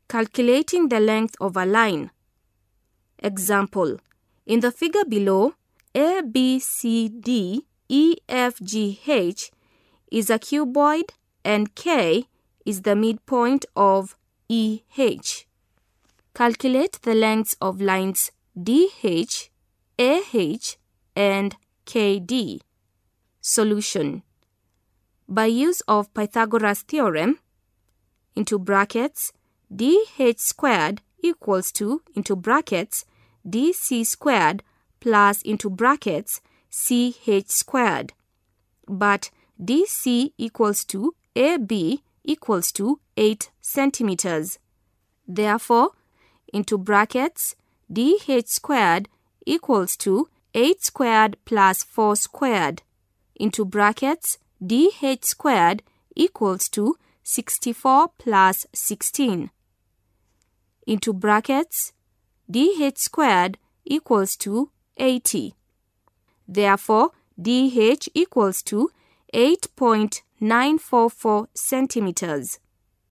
Calculating the length of a line. Example: in the figure below, ABCDEFGH is a cuboid and K is the midpoint of EH. Calculate the lengths of lines DH, AH, and KD. Solution: by use of Pythagoras theorem, into brackets, DH squared equals to, into brackets, DC squared plus, into brackets, CH squared. But DC equals to AB equals to 8 centimeters. Therefore, into brackets, DH squared equals to 8 squared plus 4 squared. Into brackets, DH squared equals to 64 plus 16. Into brackets, DH squared equals to 80. Therefore, DH equals to 8.944 centimeters.